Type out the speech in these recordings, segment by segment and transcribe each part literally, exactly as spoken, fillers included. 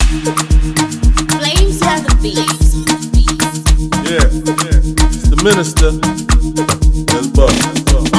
Flames on the beat. Yeah, yeah. It's the minister. Let's bust.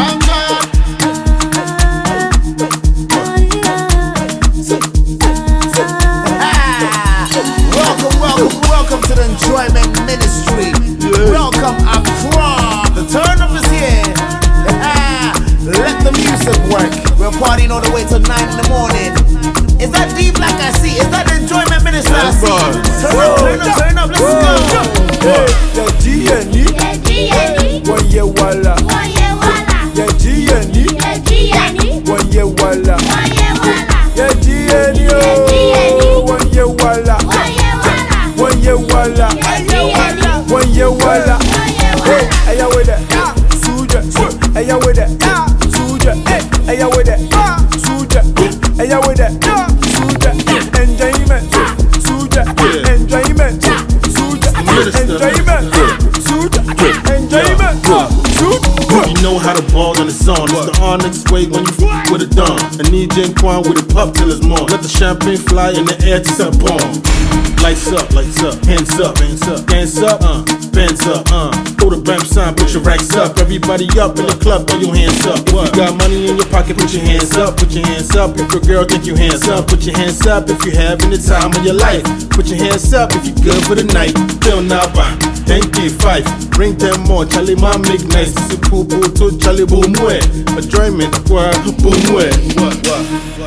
Welcome, welcome, welcome to the Enjoyment Ministry. Yeah. Welcome, Accra. The turn up is here. Let the music work. We're partying all the way till nine in the morning. Is that deep like I see? Is that the Enjoyment Ministry I see? Turn up, turn up, turn up. Let's go. Yeah, G N E. Yeah, G N E. One year walla. One year walla. Yeah, G N E. Yeah, G N E. One year walla. One year walla. Yeah, G N E. Oh, one year walla. One year walla. One year walla. Yeah, G N E. One year walla. One year Hey, walla. aya with that. Suja. Aya with that. Suja. Aya with that. Suja. Aya with that. Suja. Enjoyment. Suja. Enjoyment. Suja. Enjoyment. Suja. Enjoyment. Suja. You know how to ball on the song. It's the Onyx way when you f with a dawn. And E J Quan with a pup till it's more. Let the champagne fly in the air to set bomb. Lights up, lights up, hands up, hands up, dance up, uh, bands up, uh. Throw the bam sign, put your racks up. Everybody up in the club, throw your hands up. If you got money in your pocket, put your hands up, put your hands up. If your girl think you hands up, put your hands up. If you having the time of your life, put your hands up. If you good for the night, feel now, thank you, five. Bring them more, Charlie, my make nice. This is poo poo to Charlie boom way. Enjoyment, boom way. What, what,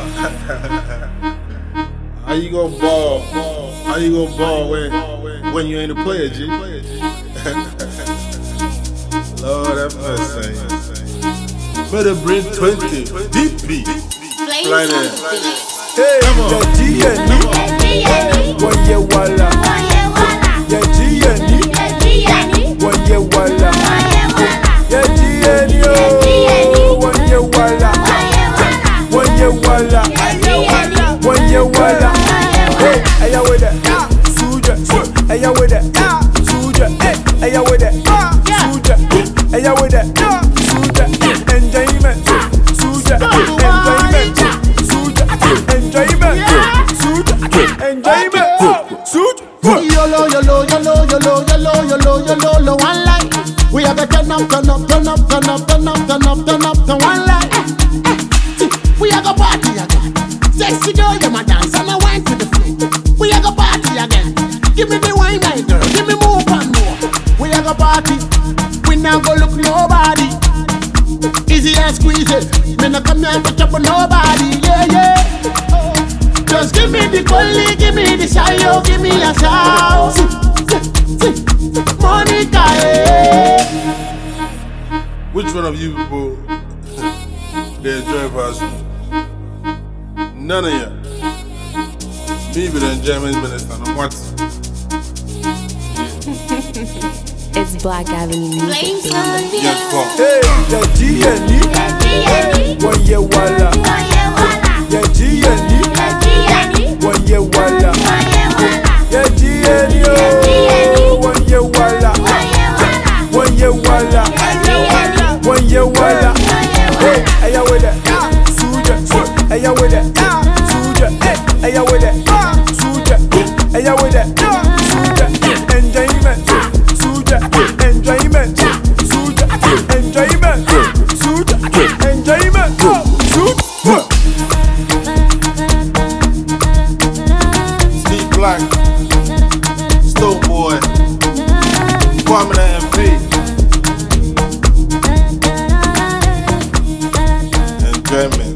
How you gonna ball? How you gonna ball when, when you ain't a player, G? Lord have mercy. Better bring twenty. Deep beat. Flames Right on there. the beat. Hey, Come on. yeah, G N E. Yeah, G N E. One year walla. One year walla. Yeah, G N E. Yeah, G N E. One year walla. One year walla. Yeah, G N E. Oh, one year walla. One year walla. One year walla. Yeah, G N E. One year walla. Hey, aya with that. Suja. Aya with that. Suja. Aya with that. Suja. Aya with that. Suja. Enjoyment. Suja. Enjoyment. Suja. Enjoyment. Suja. Enjoyment. Suja. Yolo, yolo, yolo, yolo, yolo, yolo, yolo, yolo, one light. We have a turn up, turn up, turn up, turn up, turn up, turn up, turn up, to one light. We have a party again. Sexy girl, you my dance and I wine to the floor. We have a party again. Give me the wine, my girl. Give me more and more. We have a party. We now go look nobody. Easy and squeeze it. Me not come here to trouble nobody. Yeah, yeah. Just give me the collie, give me the shayo, give me a shout. Monica, eh. Which one of you people they enjoy us? None of you. Me be the enjoyment minister. No what? It's Black Avenue Music. Flames Baby. on the Yes, air. come. Hey, yeah, G N E. Yeah, G N E. One year walla. One year walla. Yeah, G N E. Yeah, G N E. One year walla. One year walla. Yeah, G N E. Oh, one year walla. One year walla. One year walla. Yeah, G N E. One year walla. One year Hey, walla. aya with that. Suja. Aya with that. Suja. Aya with that. Suja. Aya with that. Suja. Enjoyment. Suja. Enjoyment. Suja. Enjoyment. Suja. Enjoyment. Suja. Steve Black, Stone Boy, Kwame the M P, Enjoyment.